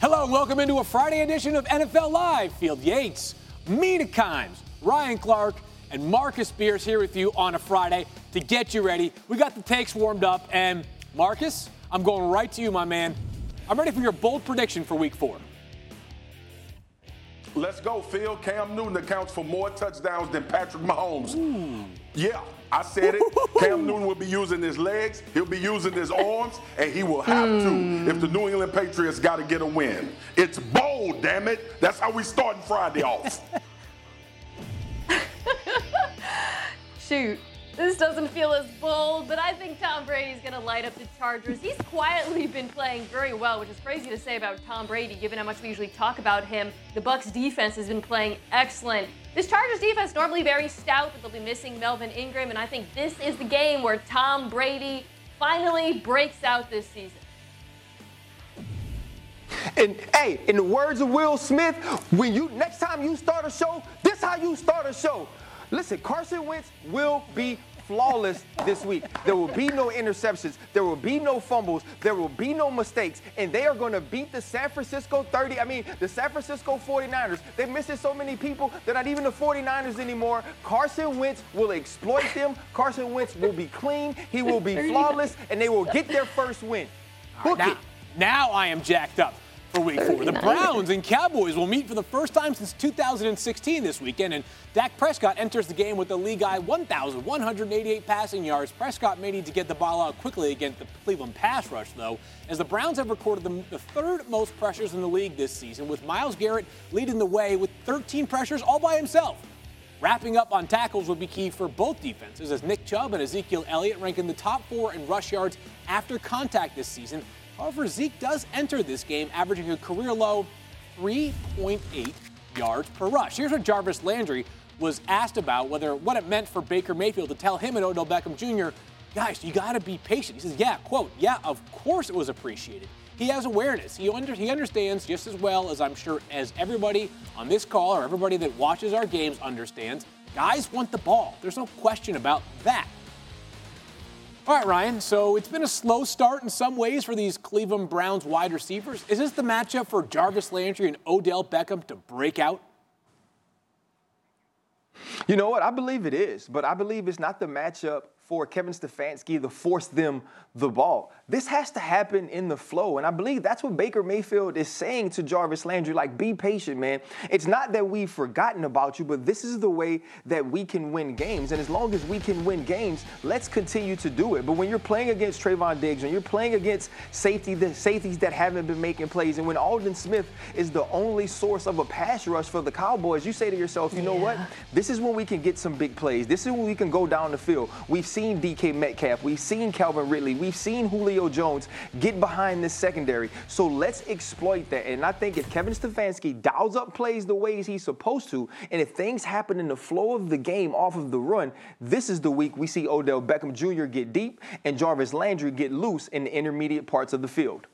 Hello and welcome into a Friday edition of NFL Live. Field Yates, Mina Kimes, Ryan Clark, and Marcus Spears here with you on a Friday to get you ready. We got the takes warmed up, and Marcus, I'm going right to you, my man. I'm ready for your bold prediction for Week 4. Let's go, Phil. Cam Newton accounts for more touchdowns than Patrick Mahomes. Ooh. Yeah, I said it. Cam Newton will be using his legs, he'll be using his arms, and he will have to if the New England Patriots got to get a win. It's bold, damn it. That's how we starting Friday off. Shoot, this doesn't feel as bold, but I think Tom Brady's going to light up the Chargers. He's quietly been playing very well, which is crazy to say about Tom Brady, given how much we usually talk about him. The Bucs defense has been playing excellent. This Chargers defense normally very stout, but they'll be missing Melvin Ingram, and I think this is the game where Tom Brady finally breaks out this season. And hey, in the words of Will Smith, next time you start a show, this how you start a show. Listen, Carson Wentz will be flawless this week. There will be no interceptions. There will be no fumbles. There will be no mistakes. And they are going to beat the San Francisco 49ers. They're missing so many people. They're not even the 49ers anymore. Carson Wentz will exploit them. Carson Wentz will be clean. He will be flawless. And they will get their first win. Book it. Now I am jacked up. For Week 4. The Browns and Cowboys will meet for the first time since 2016 this weekend, and Dak Prescott enters the game with a league-high 1,188 passing yards. Prescott may need to get the ball out quickly against the Cleveland pass rush, though, as the Browns have recorded the third most pressures in the league this season, with Myles Garrett leading the way with 13 pressures all by himself. Wrapping up on tackles would be key for both defenses, as Nick Chubb and Ezekiel Elliott rank in the top 4 in rush yards after contact this season. However, Zeke does enter this game averaging a career-low 3.8 yards per rush. Here's what Jarvis Landry was asked about what it meant for Baker Mayfield to tell him and Odell Beckham Jr., guys, you got to be patient. He says, quote, of course it was appreciated. He has awareness. He understands just as well as I'm sure as everybody on this call or everybody that watches our games understands. Guys want the ball. There's no question about that. All right, Ryan, so it's been a slow start in some ways for these Cleveland Browns wide receivers. Is this the matchup for Jarvis Landry and Odell Beckham to break out? You know what? I believe it is, but I believe it's not the matchup for Kevin Stefanski to force them the ball. This has to happen in the flow, and I believe that's what Baker Mayfield is saying to Jarvis Landry, like, be patient, man. It's not that we've forgotten about you, but this is the way that we can win games, and as long as we can win games, let's continue to do it. But when you're playing against Trayvon Diggs, when you're playing against safeties that haven't been making plays, and when Aldon Smith is the only source of a pass rush for the Cowboys, you say to yourself, you know what? This is when we can get some big plays. This is when we can go down the field. We've seen DK Metcalf. We've seen Calvin Ridley. We've seen Julio Jones get behind this secondary. So let's exploit that. And I think if Kevin Stefanski dials up plays the ways he's supposed to, and if things happen in the flow of the game off of the run, this is the week we see Odell Beckham Jr. get deep and Jarvis Landry get loose in the intermediate parts of the field.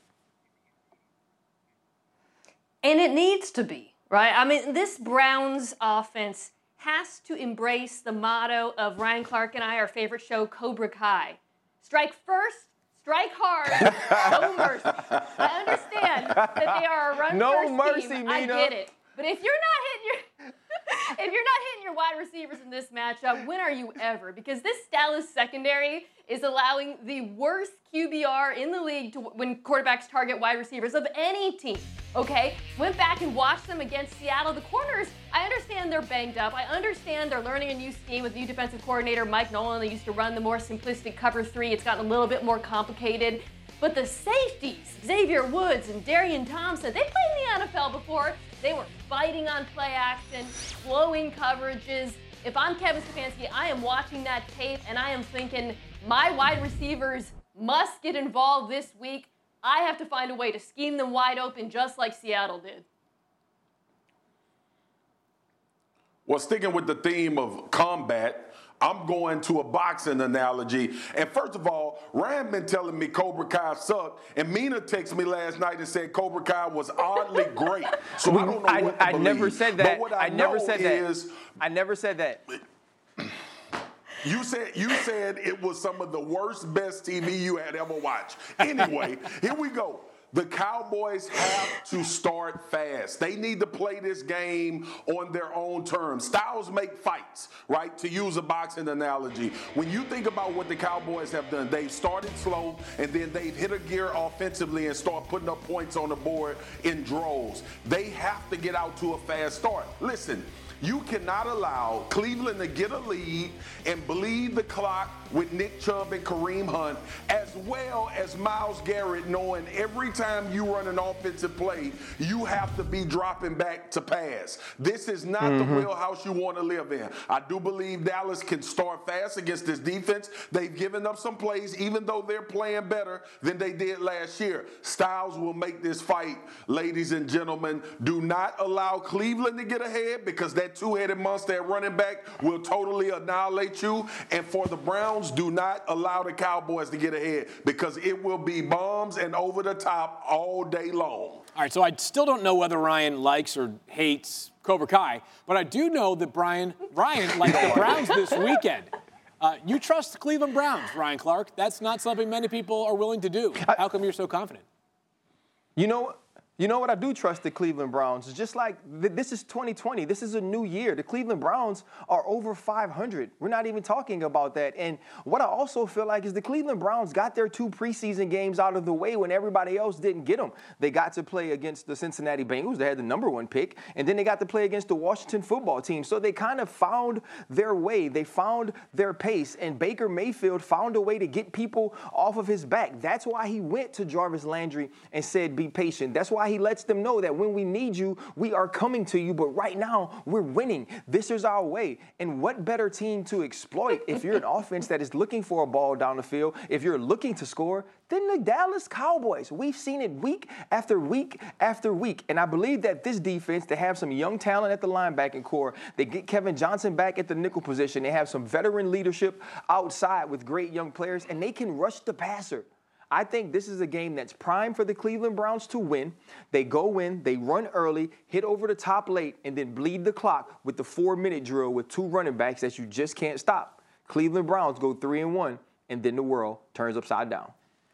And it needs to be, right? I mean, this Browns offense has to embrace the motto of Ryan Clark and I, our favorite show, Cobra Kai. Strike first, strike hard, no mercy. I understand that they are a run-first team. I get it. But if you're not hitting your wide receivers in this matchup, when are you ever? Because this Dallas secondary is allowing the worst QBR in the league to when quarterbacks target wide receivers of any team. Okay? Went back and watched them against Seattle. The corners, I understand they're banged up. I understand they're learning a new scheme with new defensive coordinator Mike Nolan. They used to run the more simplistic cover 3. It's gotten a little bit more complicated. But the safeties, Xavier Woods and Darian Thompson, they played in the NFL before. They were fighting on play action, flowing coverages. If I'm Kevin Stefanski, I am watching that tape and I am thinking, my wide receivers must get involved this week. I have to find a way to scheme them wide open just like Seattle did. Well, sticking with the theme of combat, I'm going to a boxing analogy. And first of all, Ryan been telling me Cobra Kai sucked, and Mina texted me last night and said Cobra Kai was oddly great. So I don't know what to believe. I never said that. But what I never said is, I never said that. You said it was some of the worst, best TV you had ever watched. Anyway, here we go. The Cowboys have to start fast. They need to play this game on their own terms. Styles make fights, right? To use a boxing analogy. When you think about what the Cowboys have done, they've started slow, and then they've hit a gear offensively and start putting up points on the board in droves. They have to get out to a fast start. Listen, you cannot allow Cleveland to get a lead and bleed the clock with Nick Chubb and Kareem Hunt, as well as Myles Garrett, knowing every time you run an offensive play, you have to be dropping back to pass. This is not the wheelhouse you want to live in. I do believe Dallas can start fast against this defense. They've given up some plays, even though they're playing better than they did last year. Styles will make this fight, ladies and gentlemen. Do not allow Cleveland to get ahead, because that two-headed monster at running back will totally annihilate you. And for the Browns, do not allow the Cowboys to get ahead, because it will be bombs and over the top all day long. All right, so I still don't know whether Ryan likes or hates Cobra Kai, but I do know that Ryan likes the Browns this weekend. You trust the Cleveland Browns, Ryan Clark. That's not something many people are willing to do. How come you're so confident? You know what? I do trust the Cleveland Browns. It's just like this is 2020. This is a new year. The Cleveland Browns are over 500. We're not even talking about that. And what I also feel like is the Cleveland Browns got their 2 preseason games out of the way when everybody else didn't get them. They got to play against the Cincinnati Bengals. They had the #1 pick. And then they got to play against the Washington football team. So they kind of found their way. They found their pace. And Baker Mayfield found a way to get people off of his back. That's why he went to Jarvis Landry and said, be patient. That's why he lets them know that when we need you, we are coming to you. But right now, we're winning. This is our way. And what better team to exploit if you're an offense that is looking for a ball down the field, if you're looking to score, than the Dallas Cowboys. We've seen it week after week after week. And I believe that this defense, they have some young talent at the linebacking core. They get Kevin Johnson back at the nickel position. They have some veteran leadership outside with great young players, and they can rush the passer. I think this is a game that's prime for the Cleveland Browns to win. They go in, they run early, hit over the top late, and then bleed the clock with the 4-minute drill with 2 running backs that you just can't stop. Cleveland Browns go 3-1, and then the world turns upside down.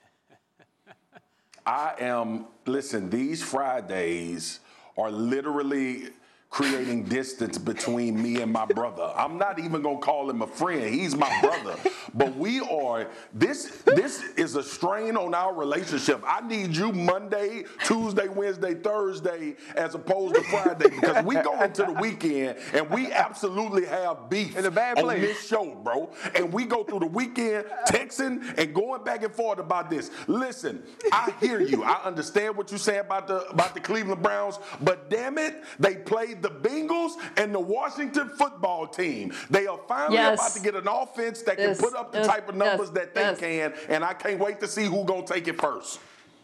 Listen, these Fridays are literally creating distance between me and my brother. I'm not even going to call him a friend. He's my brother. But this is a strain on our relationship. I need you Monday, Tuesday, Wednesday, Thursday, as opposed to Friday, because we go into the weekend and we absolutely have beef in a bad place on this show, bro. And we go through the weekend texting and going back and forth about this. Listen, I hear you. I understand what you're saying about the Cleveland Browns, but damn it, they played the Bengals and the Washington football team. They are finally about to get an offense that can put up the type of numbers that they can, and I can't wait to see who's going to take it first.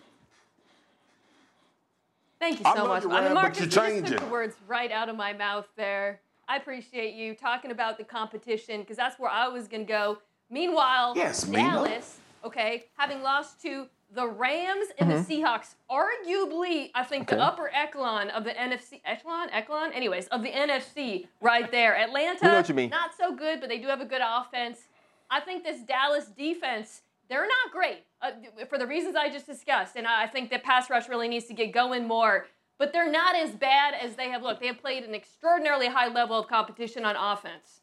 Thank you so much. Marcus, you just took the words right out of my mouth there. I appreciate you talking about the competition, because that's where I was going to go. Meanwhile, Dallas, having lost to the Rams and the Seahawks, arguably, I think, the upper echelon of the NFC. Echelon? Anyways, of the NFC right there. Atlanta, you know what you mean. Not so good, but they do have a good offense. I think this Dallas defense, they're not great for the reasons I just discussed. And I think that pass rush really needs to get going more. But they're not as bad as they have looked. They have played an extraordinarily high level of competition on offense.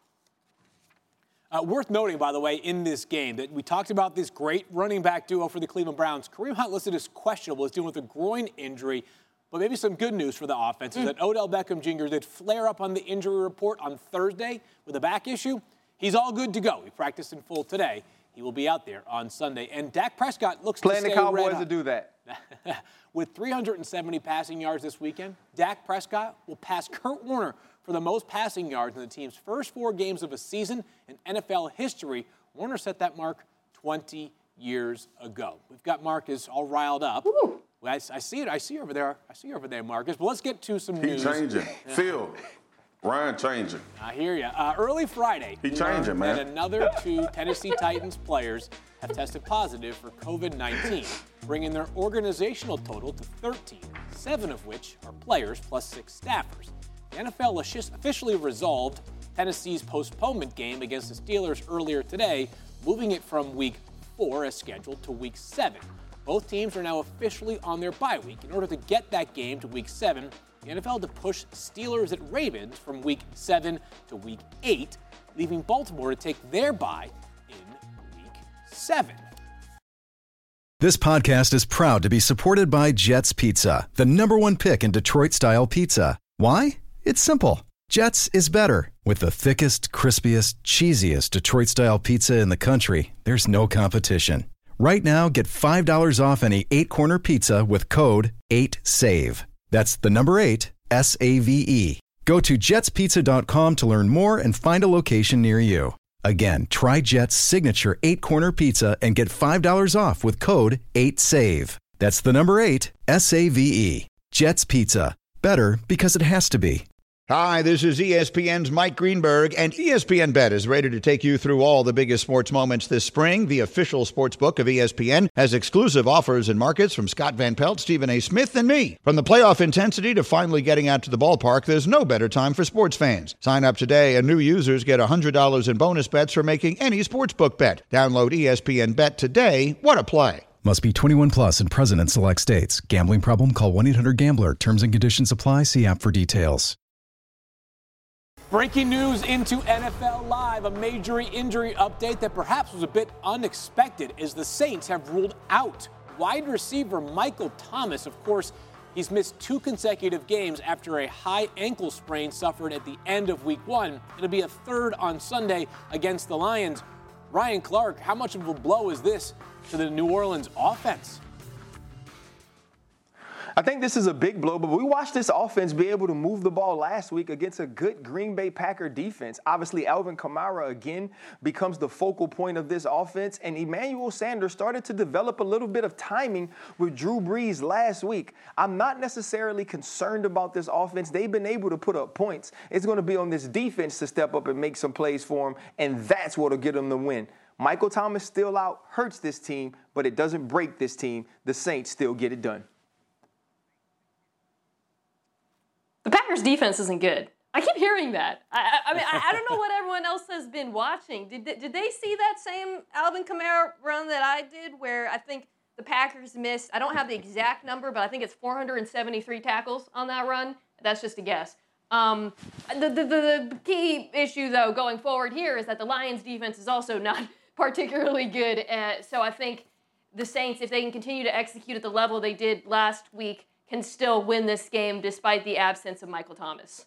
Worth noting, by the way, in this game, that we talked about this great running back duo for the Cleveland Browns. Kareem Hunt listed as questionable, is dealing with a groin injury. But maybe some good news for the offense is that Odell Beckham Jr. did flare up on the injury report on Thursday with a back issue. He's all good to go. He practiced in full today. He will be out there on Sunday. And Dak Prescott looks playing to stay the Cowboys red to do that. With 370 passing yards this weekend, Dak Prescott will pass Kurt Warner for the most passing yards in the team's first 4 games of a season in NFL history. Warner set that mark 20 years ago. We've got Marcus all riled up. I see it. I see you over there. Marcus. But let's get to some news. He's changing. Phil. Ryan changing. I hear you. Early Friday, he changing, man. And another 2 Tennessee Titans players have tested positive for COVID-19, bringing their organizational total to 13, 7 of which are players plus 6 staffers. The NFL officially resolved Tennessee's postponement game against the Steelers earlier today, moving it from Week 4 as scheduled to Week 7. Both teams are now officially on their bye week. In order to get that game to Week 7, the NFL had to push Steelers at Ravens from Week 7 to Week 8, leaving Baltimore to take their bye in Week 7. This podcast is proud to be supported by Jets Pizza, the #1 pick in Detroit-style pizza. Why? It's simple. Jets is better. With the thickest, crispiest, cheesiest Detroit-style pizza in the country, there's no competition. Right now, get $5 off any 8-corner pizza with code 8SAVE. That's the number 8, SAVE. Go to jetspizza.com to learn more and find a location near you. Again, try Jet's signature 8-corner pizza and get $5 off with code 8SAVE. That's the number 8, SAVE. Jet's Pizza. Better because it has to be. Hi, this is ESPN's Mike Greenberg, and ESPN Bet is ready to take you through all the biggest sports moments this spring. The official sports book of ESPN has exclusive offers and markets from Scott Van Pelt, Stephen A. Smith, and me. From the playoff intensity to finally getting out to the ballpark, there's no better time for sports fans. Sign up today, and new users get $100 in bonus bets for making any sportsbook bet. Download ESPN Bet today. What a play. Must be 21 plus and present in select states. Gambling problem? Call 1-800-GAMBLER. Terms and conditions apply. See app for details. Breaking news into NFL Live, a major injury update that perhaps was a bit unexpected as the Saints have ruled out wide receiver Michael Thomas. Of course, he's missed 2 consecutive games after a high ankle sprain suffered at the end of Week 1. It'll be a third on Sunday against the Lions. Ryan Clark, how much of a blow is this to the New Orleans offense? I think this is a big blow, but we watched this offense be able to move the ball last week against a good Green Bay Packer defense. Obviously, Alvin Kamara again becomes the focal point of this offense, and Emmanuel Sanders started to develop a little bit of timing with Drew Brees last week. I'm not necessarily concerned about this offense. They've been able to put up points. It's going to be on this defense to step up and make some plays for them, and that's what will get them the win. Michael Thomas still out, hurts this team, but it doesn't break this team. The Saints still get it done. The Packers defense isn't good. I keep hearing that. I mean, I don't know what everyone else has been watching. Did they see that same Alvin Kamara run that I did where I think the Packers missed, I don't have the exact number, but I think it's 473 tackles on that run. That's just a guess. The key issue, though, going forward here is that the Lions defense is also not particularly good. So I think the Saints, if they can continue to execute at the level they did last week, can still win this game despite the absence of Michael Thomas.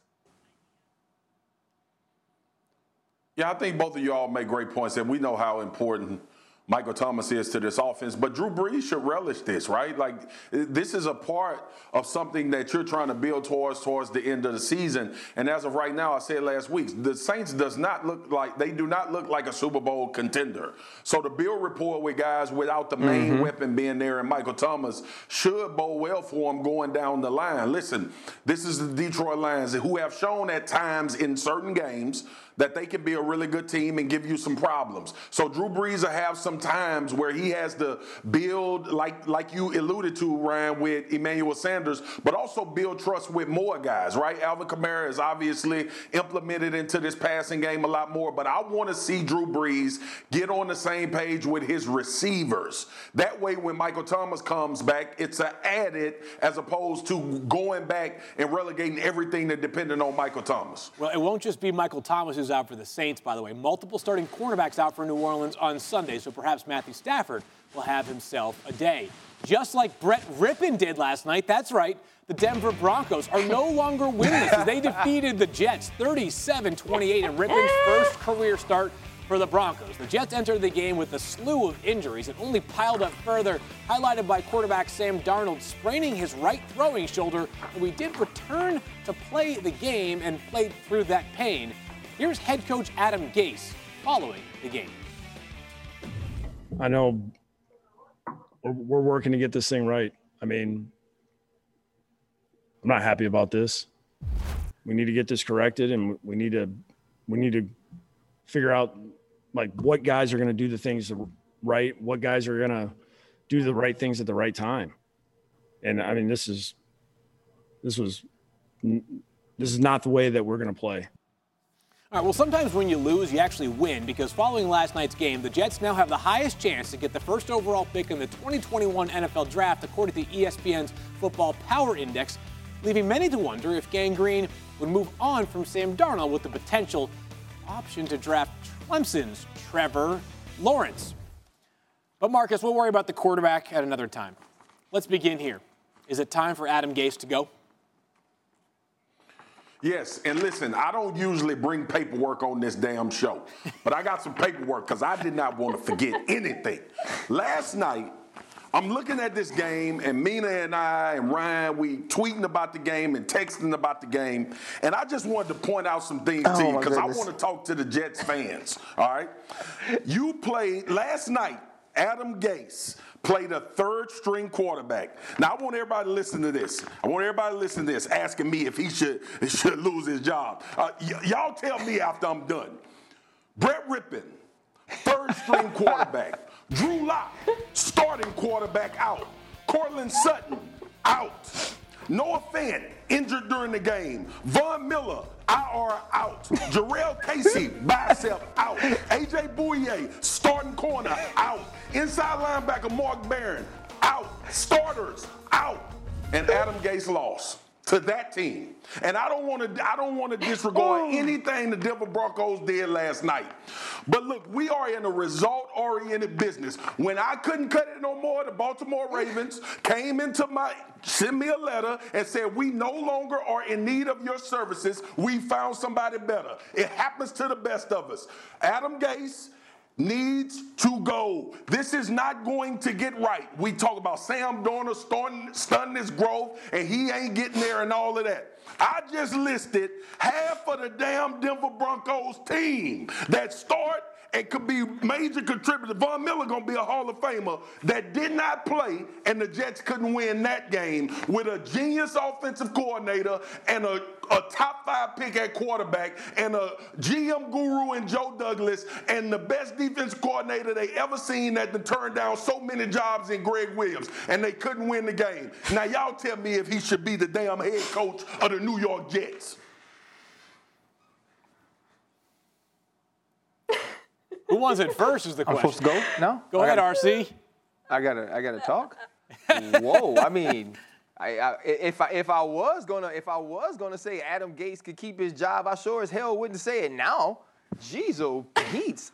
Yeah, I think both of y'all make great points, and we know how important Michael Thomas is to this offense, but Drew Brees should relish this, right? Like, this is a part of something that you're trying to build towards the end of the season. And as of right now, I said last week, the Saints do not look like a Super Bowl contender. So to build rapport with guys without the main weapon being there and Michael Thomas should bode well for him going down the line. Listen, this is the Detroit Lions who have shown at times in certain games that they can be a really good team and give you some problems. So Drew Brees will have some times where he has to build, like you alluded to, Ryan, with Emmanuel Sanders, but also build trust with more guys, right? Alvin Kamara is obviously implemented into this passing game a lot more, but I want to see Drew Brees get on the same page with his receivers. That way, when Michael Thomas comes back, it's an added as opposed to going back and relegating everything that depended on Michael Thomas. Well, it won't just be Michael Thomas who's out for the Saints, by the way. Multiple starting cornerbacks out for New Orleans on Sunday, so perhaps Matthew Stafford will have himself a day. Just like Brett Rippon did last night, that's right, the Denver Broncos are no longer winless as they defeated the Jets 37-28 in Rippon's first career start for the Broncos. The Jets entered the game with a slew of injuries and only piled up further, highlighted by quarterback Sam Darnold spraining his right throwing shoulder, and we did return to play the game and played through that pain. Here's head coach Adam Gase following the game. I know we're working to get this thing right. I mean, I'm not happy about this. We need to get this corrected, and we need to figure out like what guys are going to do the things right, what guys are going to do the right things at the right time. And I mean, this is not the way that we're going to play. All right, well, sometimes when you lose, you actually win, because following last night's game, the Jets now have the highest chance to get the first overall pick in the 2021 NFL Draft, according to ESPN's Football Power Index, leaving many to wonder if Gang Green would move on from Sam Darnold with the potential option to draft Clemson's Trevor Lawrence. But, Marcus, we'll worry about the quarterback at another time. Let's begin here. Is it time for Adam Gase to go? Yes, and listen, I don't usually bring paperwork on this damn show, but I got some paperwork because I did not want to forget anything. Last night, I'm looking at this game, and Mina and I and Ryan, we tweeting about the game and texting about the game, and I just wanted to point out some things to you because I want to talk to the Jets fans, all right? You played last night, Adam Gase played a third-string quarterback. Now, I want everybody to listen to this. Asking me if he should lose his job. Y'all tell me after I'm done. Brett Rippon, third-string quarterback. Drew Lock, starting quarterback, out. Cortland Sutton, out. Noah Fant, injured during the game. Von Miller, IR, out. Jarrell Casey, bicep, out. A.J. Bouye, starting corner, out. Inside linebacker Mark Barron, out. Starters, out. And Adam Gase lost to that team. And I don't want to disregard anything the Denver Broncos did last night. But look, we are in a result-oriented business. When I couldn't cut it no more, the Baltimore Ravens sent me a letter and said, we no longer are in need of your services. We found somebody better. It happens to the best of us. Adam Gase needs to go. This is not going to get right. We talk about Sam Darnold stunning his growth, and he ain't getting there and all of that. I just listed half of the damn Denver Broncos team that start and could be major contributors. Von Miller going to be a Hall of Famer that did not play, and the Jets couldn't win that game with a genius offensive coordinator and a top 5 pick at quarterback and a GM guru in Joe Douglas and the best defense coordinator they ever seen that turned down so many jobs in Greg Williams, and they couldn't win the game. Now, y'all tell me if he should be the damn head coach of the New York Jets. Who wants it first is the question. I'm supposed to go now? Go ahead, RC. I gotta talk. Whoa! I mean, if I was gonna say Adam Gase could keep his job, I sure as hell wouldn't say it now. Jeez, oh Pete's.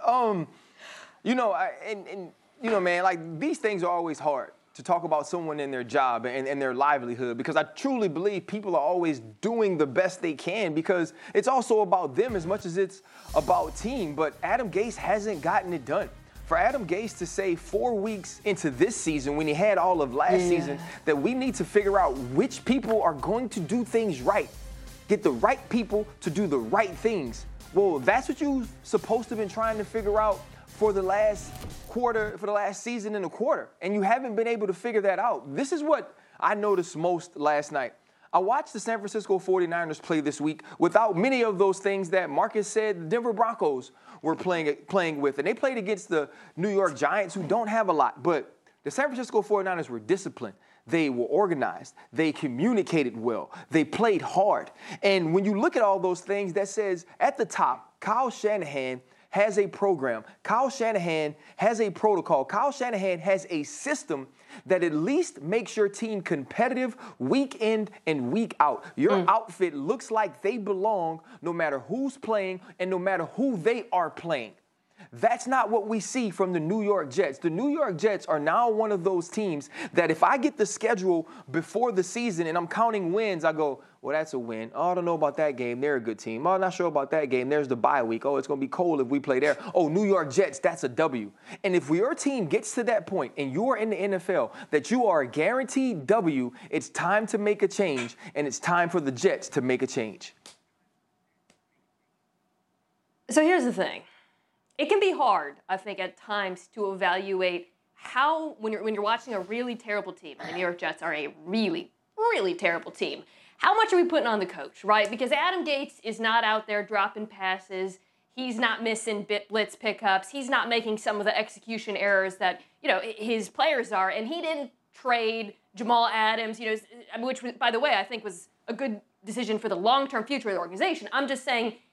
Man, like these things are always hard to talk about someone in their job and their livelihood, because I truly believe people are always doing the best they can, because it's also about them as much as it's about team. But Adam Gase hasn't gotten it done. For Adam Gase to say 4 weeks into this season, when he had all of last season, that we need to figure out which people are going to do things right, get the right people to do the right things. Well, that's what you're supposed to have been trying to figure out for the last season and a quarter, and you haven't been able to figure that out. This is what I noticed most last night. I watched the San Francisco 49ers play this week without many of those things that Marcus said the Denver Broncos were playing with, and they played against the New York Giants, who don't have a lot, but the San Francisco 49ers were disciplined. They were organized. They communicated well. They played hard. And when you look at all those things, that says at the top, Kyle Shanahan has a program. Kyle Shanahan has a protocol. Kyle Shanahan has a system that at least makes your team competitive week in and week out. Your outfit looks like they belong no matter who's playing and no matter who they are playing. That's not what we see from the New York Jets. The New York Jets are now one of those teams that if I get the schedule before the season and I'm counting wins, I go, well, that's a win. Oh, I don't know about that game. They're a good team. Oh, I'm not sure about that game. There's the bye week. Oh, it's going to be cold if we play there. Oh, New York Jets, that's a W. And if your team gets to that point and you're in the NFL that you are a guaranteed W, it's time to make a change, and it's time for the Jets to make a change. So here's the thing. It can be hard, I think, at times to evaluate how, when you're watching a really terrible team, and the New York Jets are a really, really terrible team, how much are we putting on the coach, right? Because Adam Gase is not out there dropping passes. He's not missing blitz pickups. He's not making some of the execution errors that, his players are. And he didn't trade Jamal Adams, which, by the way, I think was a good decision for the long-term future of the organization. I'm just saying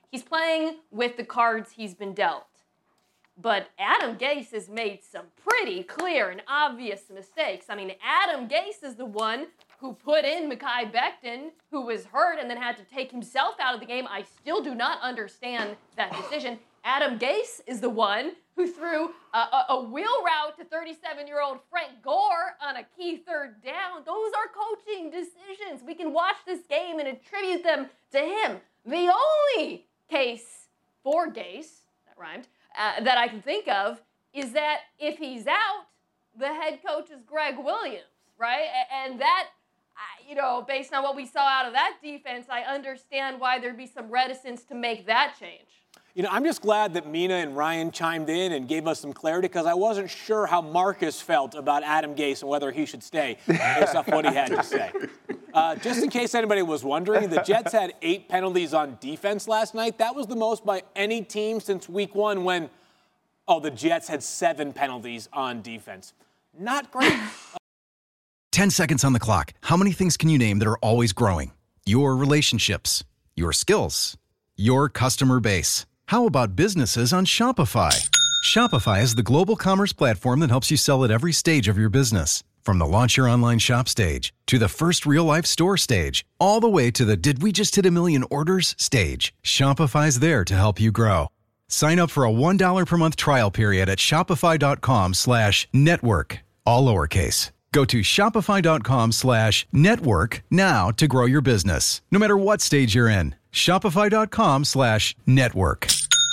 He's playing with the cards he's been dealt. But Adam Gase has made some pretty clear and obvious mistakes. I mean, Adam Gase is the one who put in Mekhi Becton, who was hurt and then had to take himself out of the game. I still do not understand that decision. Adam Gase is the one who threw a wheel route to 37-year-old Frank Gore on a key third down. Those are coaching decisions. We can watch this game and attribute them to him. The only case for Gase, that rhymed, that I can think of is that if he's out, the head coach is Greg Williams, right? And that, based on what we saw out of that defense, I understand why there'd be some reticence to make that change. I'm just glad that Mina and Ryan chimed in and gave us some clarity because I wasn't sure how Marcus felt about Adam Gase and whether he should stay based off what he had to say. Just in case anybody was wondering, the Jets had 8 penalties on defense last night. That was the most by any team since week 1 when, the Jets had 7 penalties on defense. Not great. 10 seconds on the clock. How many things can you name that are always growing? Your relationships, your skills, your customer base. How about businesses on Shopify? Shopify is the global commerce platform that helps you sell at every stage of your business. From the launch your online shop stage, to the first real-life store stage, all the way to the did we just hit a million orders stage, Shopify's there to help you grow. Sign up for a $1 per month trial period at shopify.com/network, all lowercase. Go to shopify.com/network now to grow your business, no matter what stage you're in. Shopify.com/network.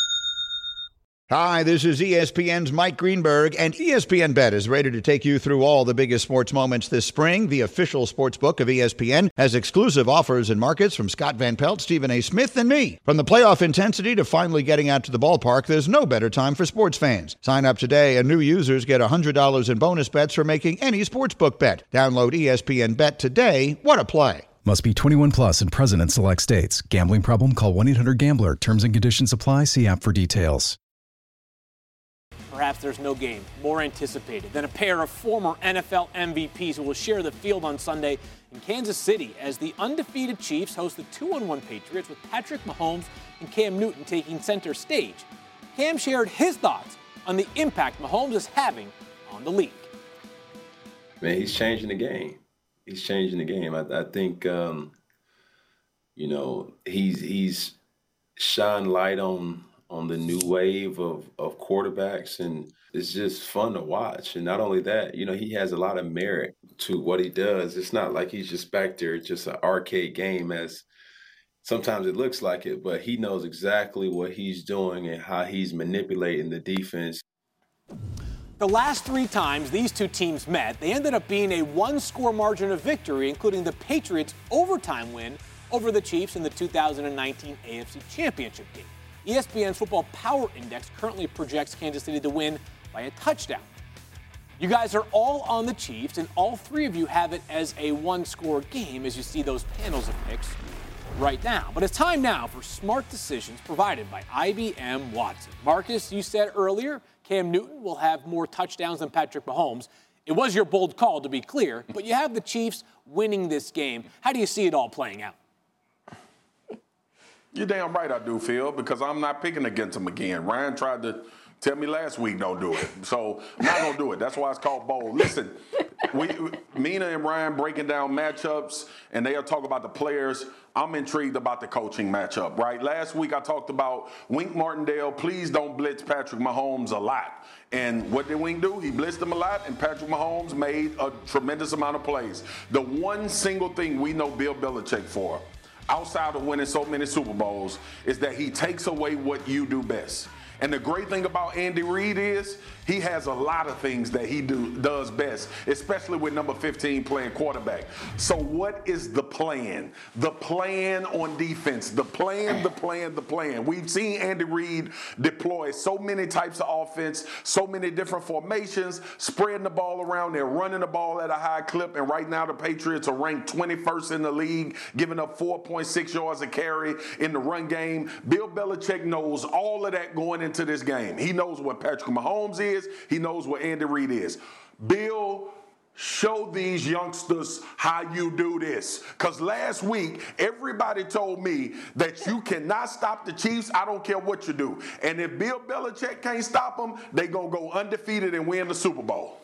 Hi, this is ESPN's Mike Greenberg, and ESPN Bet is ready to take you through all the biggest sports moments this spring. The official sports book of ESPN has exclusive offers and markets from Scott Van Pelt, Stephen A. Smith, and me. From the playoff intensity to finally getting out to the ballpark, there's no better time for sports fans. Sign up today, and new users get $100 in bonus bets for making any sportsbook bet. Download ESPN Bet today. What a play. Must be 21 plus and present in select states. Gambling problem? Call 1-800-GAMBLER. Terms and conditions apply. See app for details. Perhaps there's no game more anticipated than a pair of former NFL MVPs who will share the field on Sunday in Kansas City as the undefeated Chiefs host the 2-1 Patriots with Patrick Mahomes and Cam Newton taking center stage. Cam shared his thoughts on the impact Mahomes is having on the league. Man, he's changing the game. He's changing the game. I think, he's shined light on the new wave of quarterbacks, and it's just fun to watch. And not only that, he has a lot of merit to what he does. It's not like he's just back there, just an arcade game as sometimes it looks like it, but he knows exactly what he's doing and how he's manipulating the defense. The last 3 times these two teams met, they ended up being a 1-score margin of victory, including the Patriots' overtime win over the Chiefs in the 2019 AFC Championship game. ESPN's Football Power Index currently projects Kansas City to win by a touchdown. You guys are all on the Chiefs, and all 3 of you have it as a 1-score game as you see those panels of picks right now. But it's time now for smart decisions provided by IBM Watson. Marcus, you said earlier Cam Newton will have more touchdowns than Patrick Mahomes. It was your bold call, to be clear, but you have the Chiefs winning this game. How do you see it all playing out? You're damn right I do, Phil, because I'm not picking against him again. Ryan tried to tell me last week don't do it. So I'm not going to do it. That's why it's called bold. Listen, Mina and Ryan breaking down matchups, and they'll talk about the players. I'm intrigued about the coaching matchup, right? Last week I talked about Wink Martindale, please don't blitz Patrick Mahomes a lot. And what did Wink do? He blitzed him a lot, and Patrick Mahomes made a tremendous amount of plays. The one single thing we know Bill Belichick for, outside of winning so many Super Bowls, is that he takes away what you do best. And the great thing about Andy Reid is he has a lot of things that he does best, especially with number 15 playing quarterback. So what is the plan? The plan on defense. The plan. We've seen Andy Reid deploy so many types of offense, so many different formations, spreading the ball around. They're running the ball at a high clip, and right now the Patriots are ranked 21st in the league, giving up 4.6 yards a carry in the run game. Bill Belichick knows all of that going into this game. He knows what Patrick Mahomes is. He knows what Andy Reid is. Bill show these youngsters how you do this. Because last week, everybody told me that you cannot stop the Chiefs. I don't care what you do. And if Bill Belichick can't stop them, they're going to go undefeated and win the Super Bowl.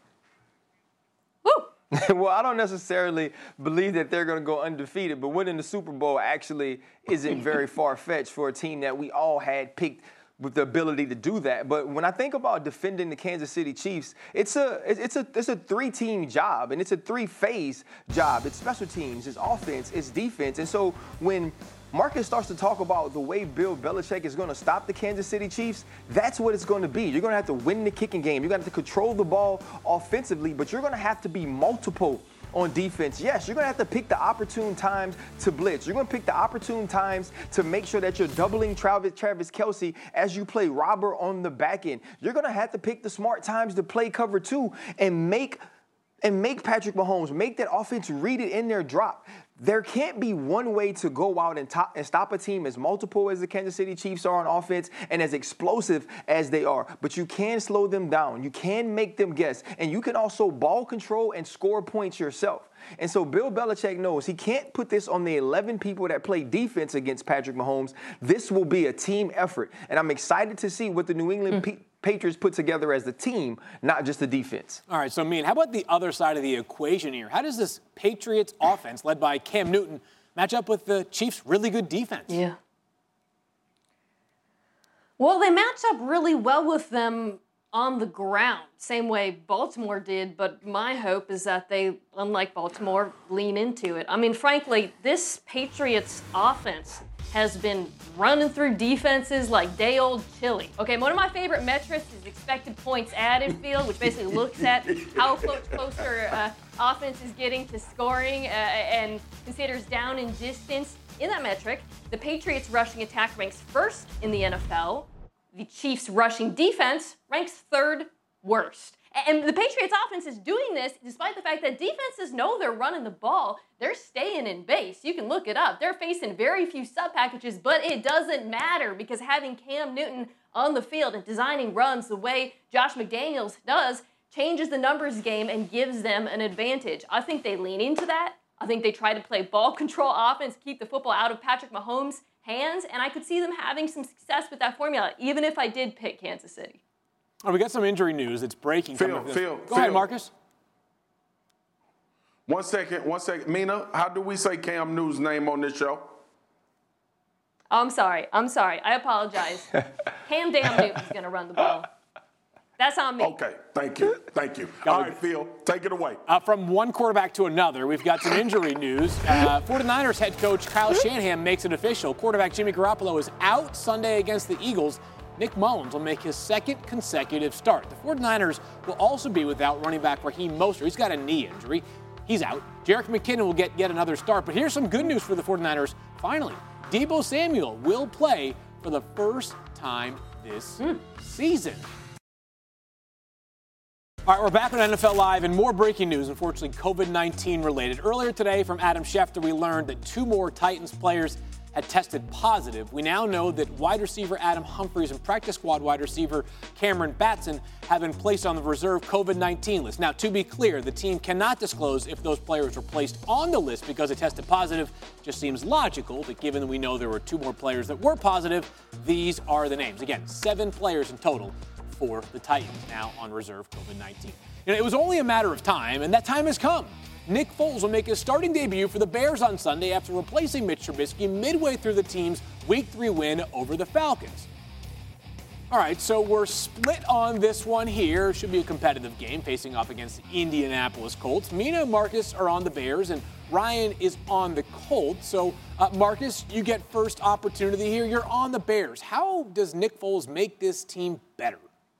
Well, I don't necessarily believe that they're going to go undefeated, but winning the Super Bowl actually isn't very far-fetched for a team that we all had picked with the ability to do that. But when I think about defending the Kansas City Chiefs, it's a three-team job, and it's a three-phase job. It's special teams, it's offense, it's defense. And so when Marcus starts to talk about the way Bill Belichick is going to stop the Kansas City Chiefs, that's what it's going to be. You're going to have to win the kicking game. You're going to have to control the ball offensively, but you're going to have to be multiple on defense. Yes, you're going to have to pick the opportune times to blitz. You're going to pick the opportune times to make sure that you're doubling Travis Kelce as you play robber on the back end. You're going to have to pick the smart times to play cover two and make Patrick Mahomes, make that offense read it in their drop. There can't be one way to go out and stop a team as multiple as the Kansas City Chiefs are on offense and as explosive as they are. But you can slow them down. You can make them guess. And you can also ball control and score points yourself. And so Bill Belichick knows he can't put this on the 11 people that play defense against Patrick Mahomes. This will be a team effort. And I'm excited to see what the New England Patriots put together as the team, not just the defense. All right, so Mean, how about the other side of the equation here? How does this Patriots offense, led by Cam Newton, match up with the Chiefs' really good defense? Yeah. Well, they match up really well with them on the ground, same way Baltimore did, but my hope is that they, unlike Baltimore, lean into it. I mean, frankly, this Patriots offense has been running through defenses like day-old chili. Okay, one of my favorite metrics is expected points added field, which basically looks at how closer offense is getting to scoring and considers down and distance. In that metric, the Patriots rushing attack ranks first in the NFL. The Chiefs' rushing defense ranks third worst. And the Patriots' offense is doing this despite the fact that defenses know they're running the ball. They're staying in base. You can look it up. They're facing very few sub-packages, but it doesn't matter because having Cam Newton on the field and designing runs the way Josh McDaniels does changes the numbers game and gives them an advantage. I think they lean into that. I think they try to play ball control offense, keep the football out of Patrick Mahomes' hands, and I could see them having some success with that formula, even if I did pick Kansas City. Oh, we got some injury news that's breaking. Phil, Go ahead, Marcus. One second. Mina, how do we say Cam Newton's name on this show? Oh, I'm sorry. I apologize. Cam Damn Newton's going to run the ball. That's on me. Okay, thank you. All right, Phil, take it away. From one quarterback to another, we've got some injury news. 49ers head coach Kyle Shanahan makes it official. Quarterback Jimmy Garoppolo is out Sunday against the Eagles. Nick Mullins will make his second consecutive start. The 49ers will also be without running back Raheem Mostert. He's got a knee injury. He's out. Jerick McKinnon will get yet another start. But here's some good news for the 49ers. Finally, Deebo Samuel will play for the first time this season. All right, we're back on NFL Live and more breaking news, unfortunately, COVID-19 related. Earlier today from Adam Schefter, we learned that 2 more Titans players had tested positive. We now know that wide receiver Adam Humphries and practice squad wide receiver Cameron Batson have been placed on the reserve COVID-19 list. Now, to be clear, the team cannot disclose if those players were placed on the list because they tested positive. Just seems logical that given that we know there were 2 more players that were positive, these are the names. Again, 7 players in total for the Titans now on reserve COVID-19. It was only a matter of time, and that time has come. Nick Foles will make his starting debut for the Bears on Sunday after replacing Mitch Trubisky midway through the team's Week 3 win over the Falcons. All right, so we're split on this one here. Should be a competitive game facing off against the Indianapolis Colts. Mina and Marcus are on the Bears, and Ryan is on the Colts. So, Marcus, you get first opportunity here. You're on the Bears. How does Nick Foles make this team better?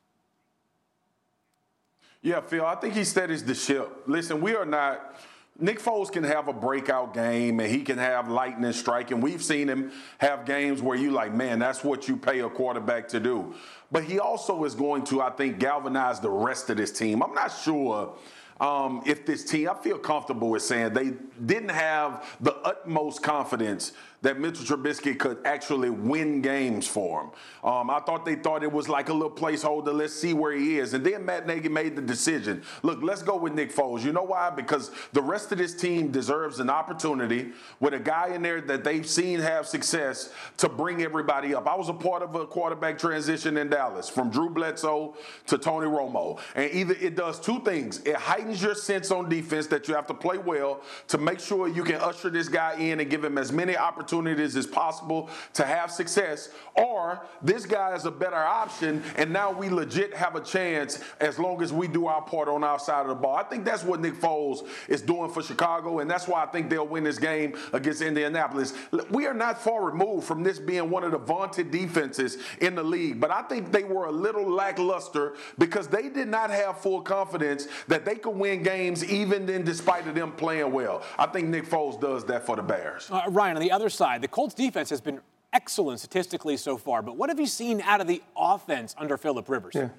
Yeah, Phil, I think he steadies the ship. Listen, Nick Foles can have a breakout game and he can have lightning strike. And we've seen him have games where you like, man, that's what you pay a quarterback to do. But he also is going to, I think, galvanize the rest of this team. I'm not sure if this team, I feel comfortable with saying they didn't have the utmost confidence that Mitchell Trubisky could actually win games for him. I thought they thought it was like a little placeholder. Let's see where he is. And then Matt Nagy made the decision. Look, let's go with Nick Foles. You know why? Because the rest of this team deserves an opportunity with a guy in there that they've seen have success to bring everybody up. I was a part of a quarterback transition in Dallas from Drew Bledsoe to Tony Romo. And either it does two things. It heightens your sense on defense that you have to play well to make sure you can usher this guy in and give him as many opportunities as possible to have success, or this guy is a better option and now we legit have a chance as long as we do our part on our side of the ball. I think that's what Nick Foles is doing for Chicago, and that's why I think they'll win this game against Indianapolis. We are not far removed from this being one of the vaunted defenses in the league, but I think they were a little lackluster because they did not have full confidence that they could win games even in despite of them playing well. I think Nick Foles does that for the Bears. Ryan, on the other side, the Colts defense has been excellent statistically so far, but what have you seen out of the offense under Phillip Rivers? Yeah.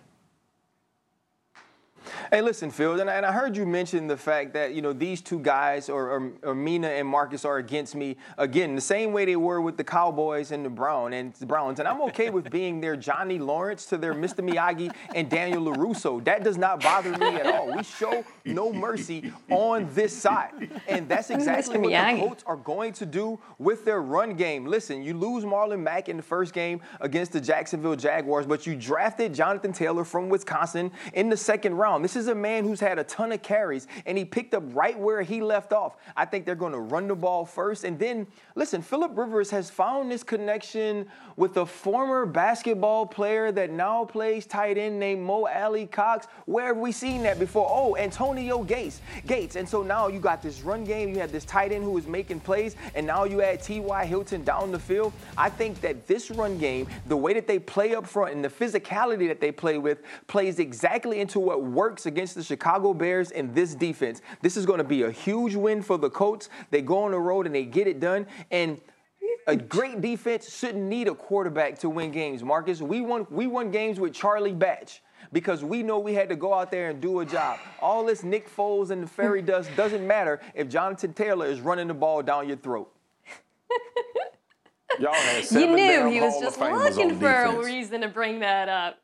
Hey, listen, Phil, and I heard you mention the fact that, you know, these two guys, or Mina and Marcus, are against me, again, the same way they were with the Cowboys and the Browns. And I'm okay with being their Johnny Lawrence to their Mr. Miyagi and Daniel LaRusso. That does not bother me at all. We show no mercy on this side. And that's exactly what the Colts are going to do with their run game. Listen, you lose Marlon Mack in the first game against the Jacksonville Jaguars, but you drafted Jonathan Taylor from Wisconsin in the second round. This is a man who's had a ton of carries, and he picked up right where he left off. I think they're going to run the ball first. And then, listen, Phillip Rivers has found this connection with a former basketball player that now plays tight end named Mo Alley Cox. Where have we seen that before? Oh, Antonio Gates. And so now you got this run game. You have this tight end who is making plays, and now you add T.Y. Hilton down the field. I think that this run game, the way that they play up front and the physicality that they play with, plays exactly into what works against the Chicago Bears in this defense. This is going to be a huge win for the Colts. They go on the road and they get it done. And a great defense shouldn't need a quarterback to win games, Marcus. We won games with Charlie Batch because we know we had to go out there and do a job. All this Nick Foles and the fairy dust doesn't matter if Jonathan Taylor is running the ball down your throat. Y'all had 7 You knew damn he was Hall just of Famers looking on for a defense. reason to bring that up.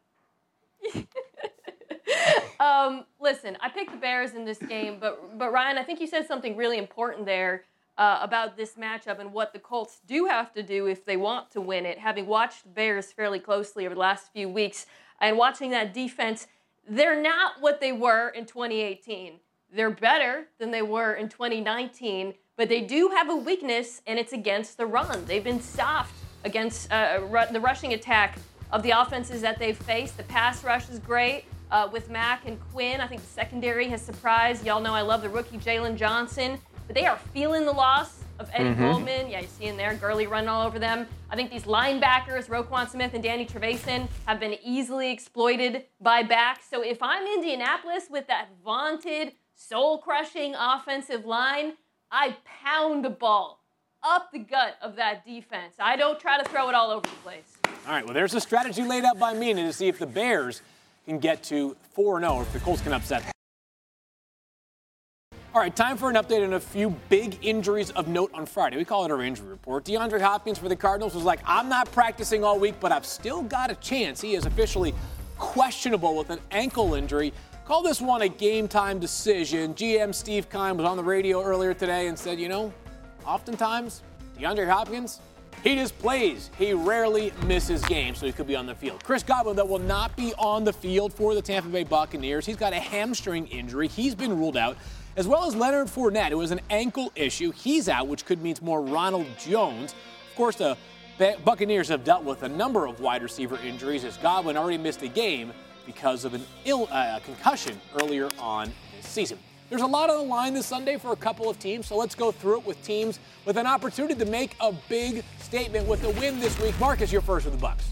Listen, I picked the Bears in this game, but Ryan, I think you said something really important there about this matchup and what the Colts do have to do if they want to win it. Having watched the Bears fairly closely over the last few weeks and watching that defense, they're not what they were in 2018. They're better than they were in 2019, but they do have a weakness, and it's against the run. They've been soft against the rushing attack of the offenses that they've faced. The pass rush is great. With Mack and Quinn, I think the secondary has surprised. Y'all know I love the rookie Jalen Johnson, but they are feeling the loss of Eddie Goldman. Yeah, you see in there, Gurley running all over them. I think these linebackers, Roquan Smith and Danny Trevathan, have been easily exploited by backs. So if I'm Indianapolis with that vaunted, soul-crushing offensive line, I pound the ball up the gut of that defense. I don't try to throw it all over the place. All right, well, there's a strategy laid out by Mina to see if the Bears can get to 4-0 if the Colts can upset them. All right, time for an update on a few big injuries of note on Friday. We call it our injury report. DeAndre Hopkins for the Cardinals was like, I'm not practicing all week, but I've still got a chance. He is officially questionable with an ankle injury. Call this one a game-time decision. GM Steve Keim was on the radio earlier today and said, you know, oftentimes DeAndre Hopkins, he just plays. He rarely misses games, so he could be on the field. Chris Godwin, though, will not be on the field for the Tampa Bay Buccaneers. He's got a hamstring injury. He's been ruled out, as well as Leonard Fournette, who has an ankle issue. He's out, which could mean more Ronald Jones. Of course, the Buccaneers have dealt with a number of wide receiver injuries, as Godwin already missed a game because of a concussion earlier on this season. There's a lot on the line this Sunday for a couple of teams, so let's go through it with teams with an opportunity to make a big statement with a win this week. Marcus, you're first with the Bucs.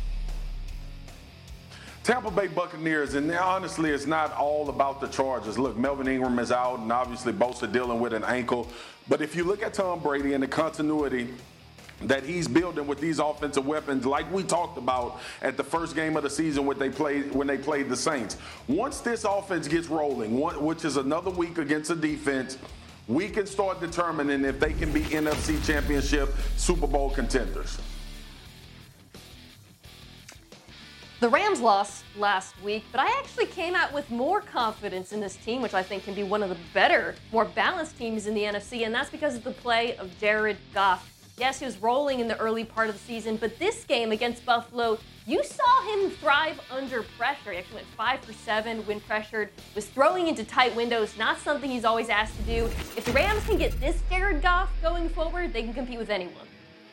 Tampa Bay Buccaneers, and honestly, it's not all about the Chargers. Look, Melvin Ingram is out, and obviously Bosa dealing with an ankle. But if you look at Tom Brady and the continuity that he's building with these offensive weapons, like we talked about at the first game of the season when they played the Saints. Once this offense gets rolling, which is another week against a defense we can start determining if they can be NFC Championship, Super Bowl contenders. The Rams lost last week, but I actually came out with more confidence in this team, which I think can be one of the better, more balanced teams in the NFC, and that's because of the play of Jared Goff. Yes, he was rolling in the early part of the season, but this game against Buffalo, you saw him thrive under pressure. He actually went 5 for 7 when pressured, was throwing into tight windows, not something he's always asked to do. If the Rams can get this Jared Goff going forward, they can compete with anyone.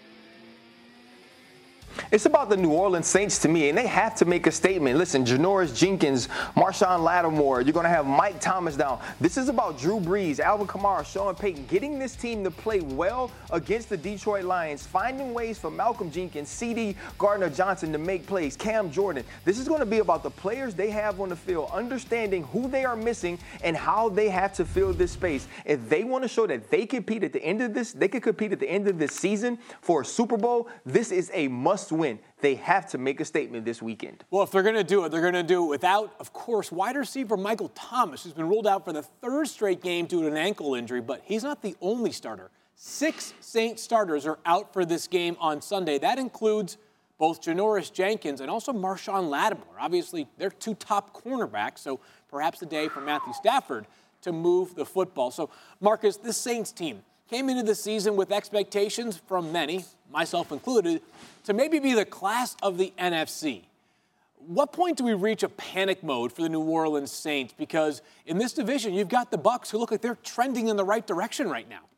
It's about the New Orleans Saints to me, and they have to make a statement. Listen, Janoris Jenkins, Marshawn Lattimore, you're going to have Mike Thomas down. This is about Drew Brees, Alvin Kamara, Sean Payton, getting this team to play well against the Detroit Lions, finding ways for Malcolm Jenkins, C.D. Gardner-Johnson to make plays, Cam Jordan. This is going to be about the players they have on the field, understanding who they are missing and how they have to fill this space. If they want to show that they compete at the end of this, they can compete at the end of this season for a Super Bowl, this is a must win. They have to make a statement this weekend. Well, if they're going to do it, they're going to do it without, of course, wide receiver Michael Thomas, who's been ruled out for the third straight game due to an ankle injury, but he's not the only starter. 6 Saints starters are out for this game on Sunday. That includes both Janoris Jenkins and also Marshawn Lattimore. Obviously, they're 2 top cornerbacks, so perhaps the day for Matthew Stafford to move the football. So, Marcus, this Saints team came into the season with expectations from many, myself included, to maybe be the class of the NFC. What point do we reach a panic mode for the New Orleans Saints? Because in this division, you've got the Bucs who look like they're trending in the right direction right now.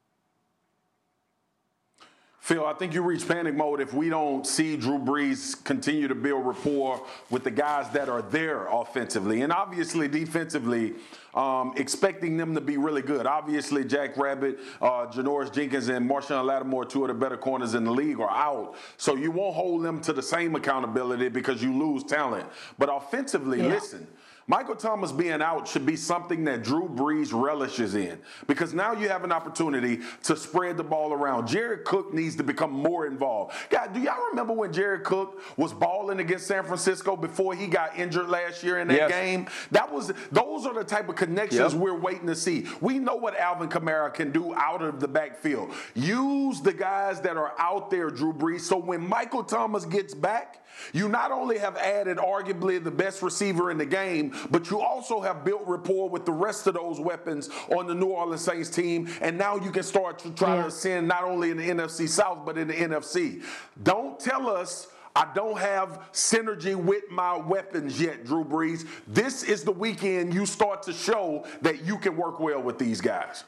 Phil, I think you reach panic mode if we don't see Drew Brees continue to build rapport with the guys that are there offensively. And obviously, defensively, expecting them to be really good. Obviously, Jack Rabbit, Janoris Jenkins, and Marshawn Lattimore, 2 of the better corners in the league, are out. So you won't hold them to the same accountability because you lose talent. But offensively, listen, Michael Thomas being out should be something that Drew Brees relishes in, because now you have an opportunity to spread the ball around. Jared Cook needs to become more involved. God, do y'all remember when Jared Cook was balling against San Francisco before he got injured last year in that game? Those are the type of connections we're waiting to see. We know what Alvin Kamara can do out of the backfield. Use the guys that are out there, Drew Brees, so when Michael Thomas gets back, you not only have added arguably the best receiver in the game, but you also have built rapport with the rest of those weapons on the New Orleans Saints team, and now you can start to try to ascend not only in the NFC South, but in the NFC. Don't tell us I don't have synergy with my weapons yet, Drew Brees. This is the weekend you start to show that you can work well with these guys.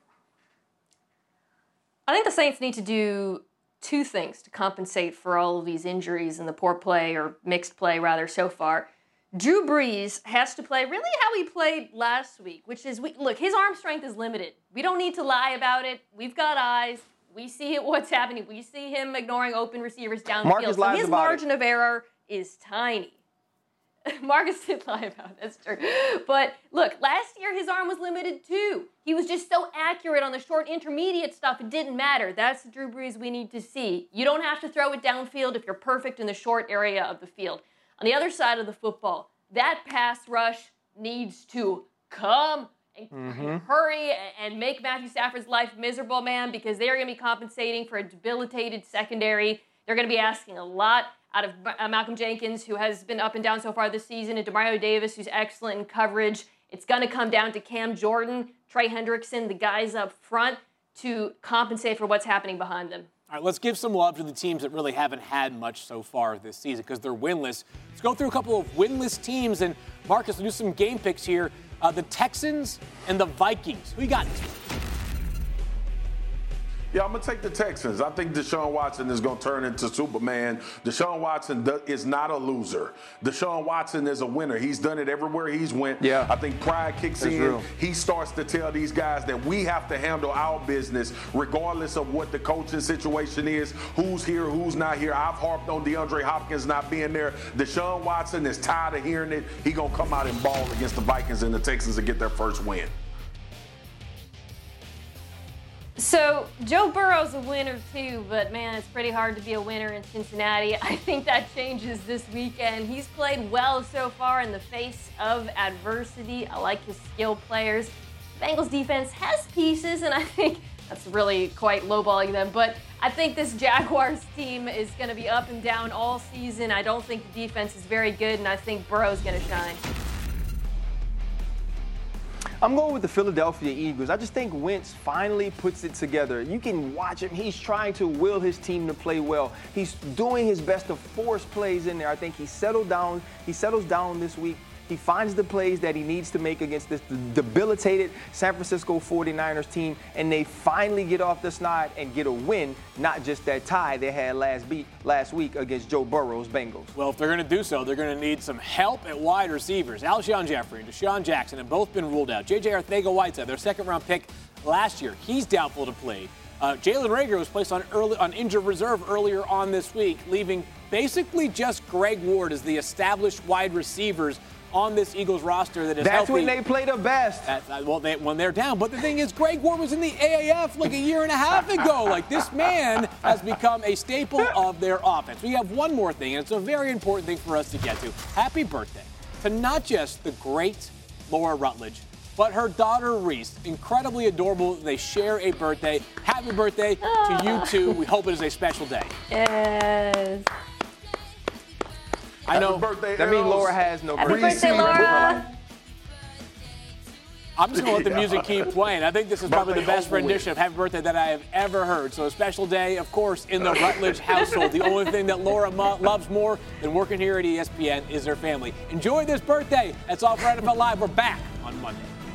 I think the Saints need to do 2 things to compensate for all of these injuries and the poor play, or mixed play rather, so far. Drew Brees has to play really how he played last week, which is, look, his arm strength is limited. We don't need to lie about it. We've got eyes. We see what's happening. We see him ignoring open receivers downfield. So his margin of error is tiny. Marcus did lie about it, that's true. But look, last year his arm was limited too. He was just so accurate on the short intermediate stuff, it didn't matter. That's the Drew Brees we need to see. You don't have to throw it downfield if you're perfect in the short area of the field. On the other side of the football, that pass rush needs to come and hurry and make Matthew Stafford's life miserable, man, because they're going to be compensating for a debilitated secondary. They're going to be asking a lot out of Malcolm Jenkins, who has been up and down so far this season, and Demario Davis, who's excellent in coverage. It's going to come down to Cam Jordan, Trey Hendrickson, the guys up front, to compensate for what's happening behind them. All right, let's give some love to the teams that really haven't had much so far this season because they're winless. Let's go through a couple of winless teams. And, Marcus, we'll do some game picks here. The Texans and the Vikings. Who you got? Yeah, I'm going to take the Texans. I think Deshaun Watson is going to turn into Superman. Deshaun Watson is not a loser. Deshaun Watson is a winner. He's done it everywhere he's went. Yeah. I think pride kicks in. Real. He starts to tell these guys that we have to handle our business regardless of what the coaching situation is, who's here, who's not here. I've harped on DeAndre Hopkins not being there. Deshaun Watson is tired of hearing it. He's going to come out and ball against the Vikings and the Texans and get their first win. So, Joe Burrow's a winner too, but man, it's pretty hard to be a winner in Cincinnati. I think that changes this weekend. He's played well so far in the face of adversity. I like his skill players. Bengals defense has pieces, and I think that's really quite lowballing them. But I think this Jaguars team is going to be up and down all season. I don't think the defense is very good, and I think Burrow's going to shine. I'm going with the Philadelphia Eagles. I just think Wentz finally puts it together. You can watch him. He's trying to will his team to play well. He's doing his best to force plays in there. I think he settles down this week. He finds the plays that he needs to make against this debilitated San Francisco 49ers team, and they finally get off the snide and get a win, not just that tie they had last week against Joe Burrow's Bengals. Well, if they're going to do so, they're going to need some help at wide receivers. Alshon Jeffrey and Deshaun Jackson have both been ruled out. J.J. Arcega-Whiteside, their second-round pick last year, he's doubtful to play. Jalen Reagor was placed on injured reserve earlier on this week, leaving basically just Greg Ward as the established wide receivers on this Eagles roster that is That's healthy. when they play the best. When they're down. But the thing is, Greg Ward was in the AAF like a year and a half ago. Like, this man has become a staple of their offense. We have one more thing, and it's a very important thing for us to get to. Happy birthday to not just the great Laura Rutledge, but her daughter Reese. Incredibly adorable. They share a birthday. Happy birthday to you two. We hope it is a special day. Yes. I know. Birthday, That means Laura has no Happy birthday. birthday, Laura. I'm just going to let the music keep playing. I think this is probably the best rendition of Happy Birthday that I have ever heard. So a special day, of course, in the Rutledge household. The only thing that Laura loves more than working here at ESPN is her family. Enjoy this birthday. That's all for NFL Live. We're back on Monday.